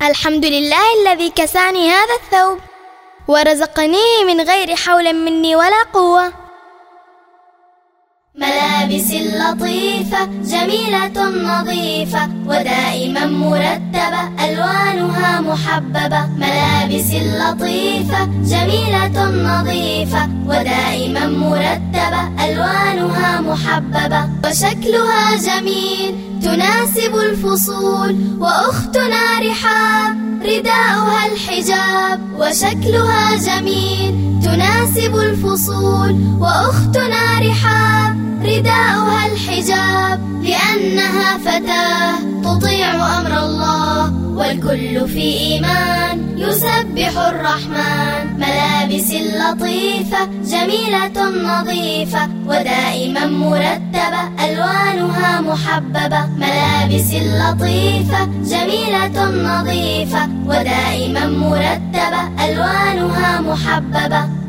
الحمد لله الذي كساني هذا الثوب ورزقني من غير حول مني ولا قوة. ملابس لطيفة جميلة نظيفة ودائما مرتبة ألوانها محببة. ملابس لطيفة جميلة نظيفة ودائما مرتبة ألوانها محببة. وشكلها جميل تناسب الفصول وأختنا رحاب رداؤها الحجاب. وشكلها جميل تناسب الفصول وأختنا رحاب رداؤها الحجاب. لأنها فتاة تطيع أمر الله والكل في إيمان يسبح الرحمن. ملابس لطيفة جميلة نظيفة ودائما مرتبة ألوانها محببة. ملابس لطيفة جميلة نظيفة ودائما مرتبة ألوانها محببة.